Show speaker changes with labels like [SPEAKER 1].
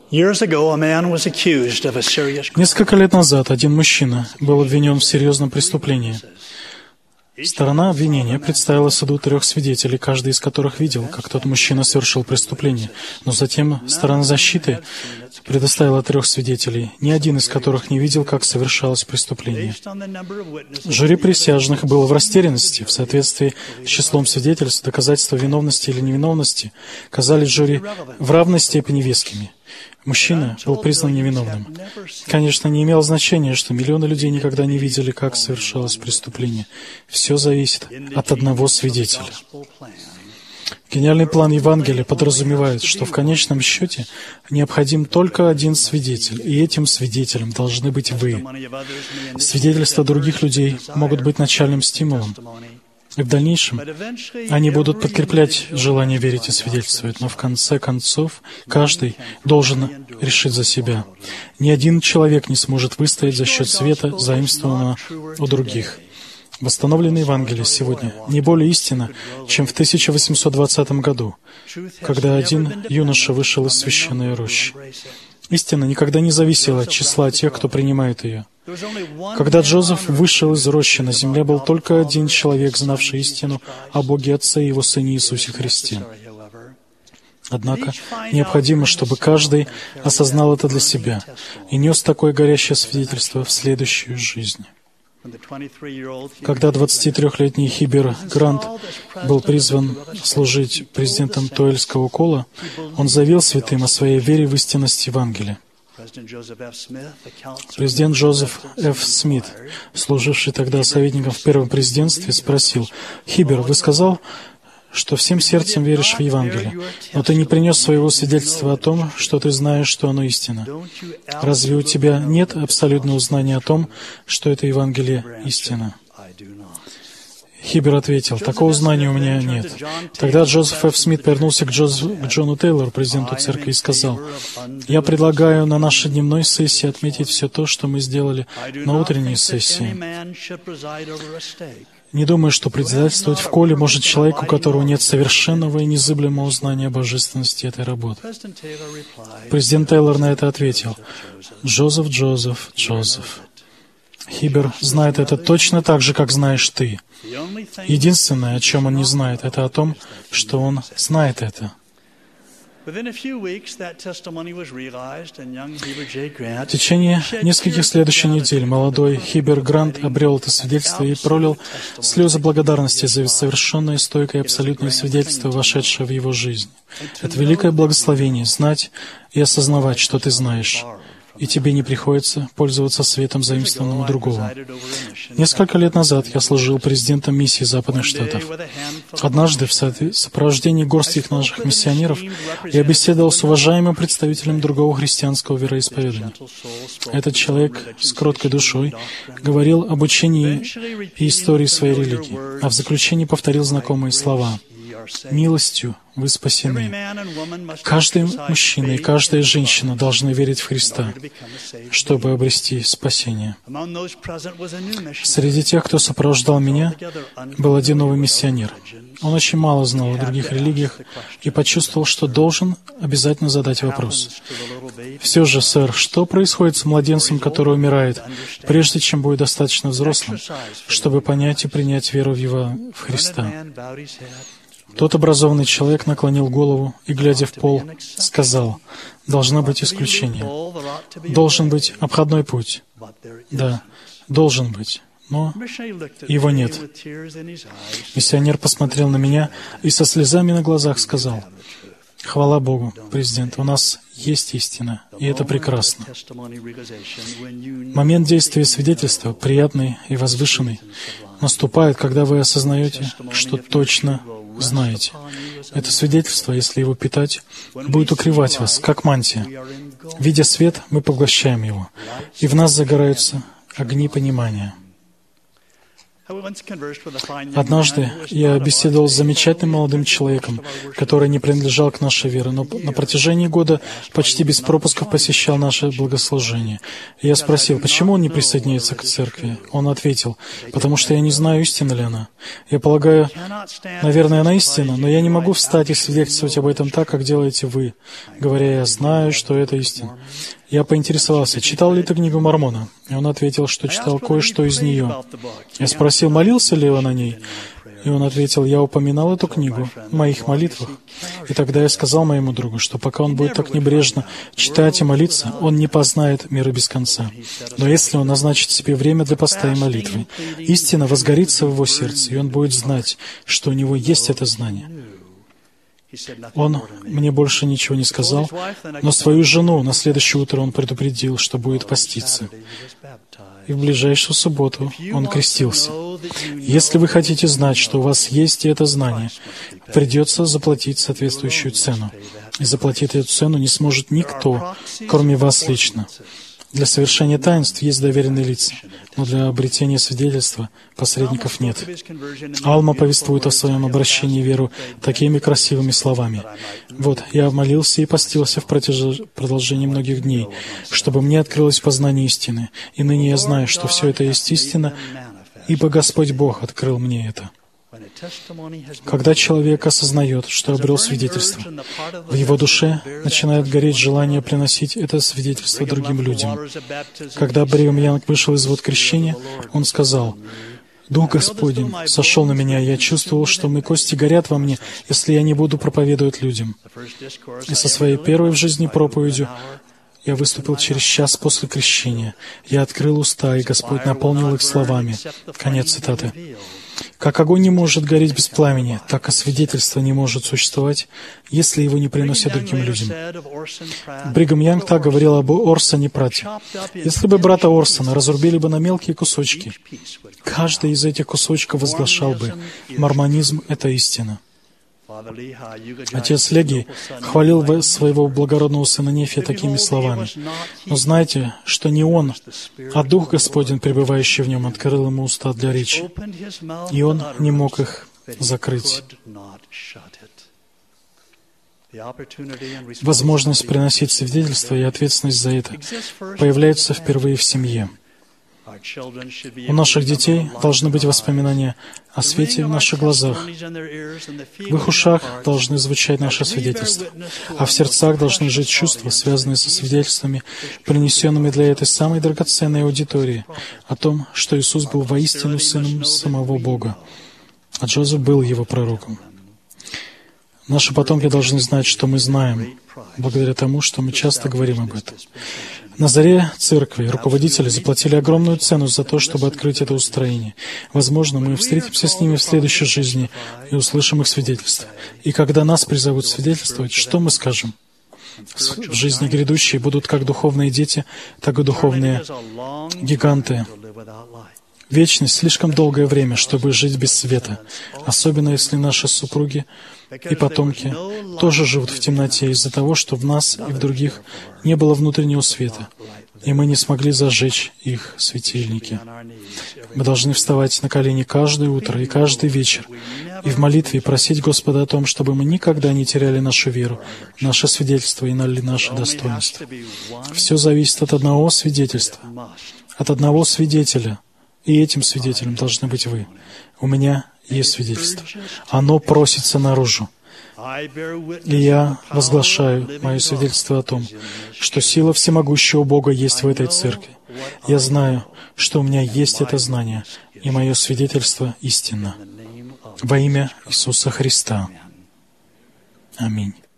[SPEAKER 1] Несколько лет назад один мужчина был обвинен в серьезном преступлении. Сторона обвинения представила суду 3 свидетелей, каждый из которых видел, как тот мужчина совершил преступление. Но затем сторона защиты предоставила 3 свидетелей, ни один из которых не видел, как совершалось преступление. Жюри присяжных было в растерянности. В соответствии с числом свидетельств, доказательства виновности или невиновности казались жюри в равной степени вескими. Мужчина был признан невиновным. Конечно, не имело значения, что миллионы людей никогда не видели, как совершалось преступление. Все зависит от одного свидетеля. Гениальный план Евангелия подразумевает, что в конечном счете необходим только один свидетель, и этим свидетелем должны быть вы. Свидетельства других людей могут быть начальным стимулом, и в дальнейшем они будут подкреплять желание верить и свидетельствовать, но в конце концов каждый должен решить за себя. Ни один человек не сможет выстоять за счет света, заимствованного у других. Восстановленное Евангелие сегодня не более истинно, чем в 1820 году, когда один юноша вышел из священной рощи. Истина никогда не зависела от числа тех, кто принимает ее. Когда Джозеф вышел из рощи, на земле был только один человек, знавший истину о Боге Отце и Его Сыне Иисусе Христе. Однако необходимо, чтобы каждый осознал это для себя и нес такое горящее свидетельство в следующую жизнь. Когда 23-летний Хибер Грант был призван служить президентом Туэльского кола, он заявил святым о своей вере в истинность Евангелия. Президент Джозеф Ф. Смит, служивший тогда советником в первом президентстве, спросил: «Хибер, вы сказал, что всем сердцем веришь в Евангелие, но ты не принес своего свидетельства о том, что ты знаешь, что оно истина. Разве у тебя нет абсолютного знания о том, что это Евангелие истина?» Хибер ответил: «Такого знания у меня нет». Тогда Джозеф Ф. Смит повернулся к Джону Тейлору, президенту церкви, и сказал: «Я предлагаю на нашей дневной сессии отметить все то, что мы сделали на утренней сессии. Не думаю, что председательствовать в коле может человек, у которого нет совершенного и незыблемого знания о божественности этой работы». Президент Тейлор на это ответил: «Джозеф, Джозеф, Джозеф. Хибер знает это точно так же, как знаешь ты. Единственное, о чем он не знает, это о том, что он знает это». В течение нескольких следующих недель молодой Хибер Грант обрел это свидетельство и пролил слезы благодарности за совершенное, стойкое и абсолютное свидетельство, вошедшее в его жизнь. Это великое благословение — знать и осознавать, что ты знаешь, и тебе не приходится пользоваться светом, заимствованным у другого. Несколько лет назад я служил президентом миссии Западных Штатов. Однажды в сопровождении горстки наших миссионеров я беседовал с уважаемым представителем другого христианского вероисповедания. Этот человек с кроткой душой говорил об учении и истории своей религии, а в заключении повторил знакомые слова: «Милостью вы спасены». Каждый мужчина и каждая женщина должны верить в Христа, чтобы обрести спасение. Среди тех, кто сопровождал меня, был один новый миссионер. Он очень мало знал о других религиях и почувствовал, что должен обязательно задать вопрос: «Все же, сэр, что происходит с младенцем, который умирает, прежде чем будет достаточно взрослым, чтобы понять и принять веру в Христа?» Тот образованный человек наклонил голову и, глядя в пол, сказал: «Должно быть исключение. Должен быть обходной путь. Да, должен быть, но его нет». Миссионер посмотрел на меня и со слезами на глазах сказал: «Хвала Богу, президент, у нас есть истина, и это прекрасно». Момент действия свидетельства, приятный и возвышенный, наступает, когда вы осознаете, что точно знаете. Это свидетельство, если его питать, будет укрывать вас, как мантия. Видя свет, мы поглощаем его, и в нас загораются огни понимания. Однажды я беседовал с замечательным молодым человеком, который не принадлежал к нашей вере, но на протяжении года почти без пропусков посещал наше богослужение. И я спросил, почему он не присоединяется к церкви. Он ответил, потому что я не знаю, истинна ли она. Я полагаю, наверное, она истинна, но я не могу встать и свидетельствовать об этом так, как делаете вы, говоря, я знаю, что это истина. Я поинтересовался, читал ли ты книгу Мормона, и он ответил, что читал кое-что из нее. Я спросил, молился ли он о ней, и он ответил, я упоминал эту книгу в моих молитвах. И тогда я сказал моему другу, что пока он будет так небрежно читать и молиться, он не познает мира без конца. Но если он назначит себе время для поста и молитвы, истина возгорится в его сердце, и он будет знать, что у него есть это знание. Он мне больше ничего не сказал, но свою жену на следующее утро он предупредил, что будет поститься. И в ближайшую субботу он крестился. Если вы хотите знать, что у вас есть это знание, придется заплатить соответствующую цену. И заплатить эту цену не сможет никто, кроме вас лично. Для совершения таинств есть доверенные лица, но для обретения свидетельства посредников нет. Алма повествует о своем обращении в веру такими красивыми словами. «Вот, я молился и постился в продолжении многих дней, чтобы мне открылось познание истины, и ныне я знаю, что все это есть истина, ибо Господь Бог открыл мне это». Когда человек осознает, что обрел свидетельство, в его душе начинает гореть желание приносить это свидетельство другим людям. Когда Бригам Янг вышел из вод крещения, он сказал, «Дух Господень сошел на меня, и я чувствовал, что мои кости горят во мне, если я не буду проповедовать людям». И со своей первой в жизни проповедью я выступил через час после крещения. Я открыл уста, и Господь наполнил их словами. Конец цитаты. Как огонь не может гореть без пламени, так и свидетельство не может существовать, если его не приносят другим людям. Бригам Янг так говорил об Орсоне Пратте. Если бы брата Орсона разрубили бы на мелкие кусочки, каждый из этих кусочков возглашал бы, мормонизм — это истина. Отец Леги хвалил своего благородного сына Нефия такими словами. Но знайте, что не он, а Дух Господень, пребывающий в нем, открыл ему уста для речи, и он не мог их закрыть. Возможность приносить свидетельство и ответственность за это появляется впервые в семье. У наших детей должны быть воспоминания о свете в наших глазах. В их ушах должны звучать наши свидетельства, а в сердцах должны жить чувства, связанные со свидетельствами, принесенными для этой самой драгоценной аудитории, о том, что Иисус был воистину Сыном самого Бога, а Джозеф был Его пророком. Наши потомки должны знать, что мы знаем, благодаря тому, что мы часто говорим об этом. На заре церкви руководители заплатили огромную цену за то, чтобы открыть это устроение. Возможно, мы встретимся с ними в следующей жизни и услышим их свидетельства. И когда нас призовут свидетельствовать, что мы скажем? В жизни грядущей будут как духовные дети, так и духовные гиганты. Вечность — слишком долгое время, чтобы жить без света, особенно если наши супруги и потомки тоже живут в темноте из-за того, что в нас и в других не было внутреннего света, и мы не смогли зажечь их светильники. Мы должны вставать на колени каждое утро и каждый вечер и в молитве просить Господа о том, чтобы мы никогда не теряли нашу веру, наше свидетельство и наше достоинство. Все зависит от одного свидетельства, от одного свидетеля, и этим свидетелем должны быть вы. У меня есть свидетельство. Оно просится наружу. И я возглашаю мое свидетельство о том, что сила всемогущего Бога есть в этой церкви. Я знаю, что у меня есть это знание, и мое свидетельство истинно. Во имя Иисуса Христа. Аминь.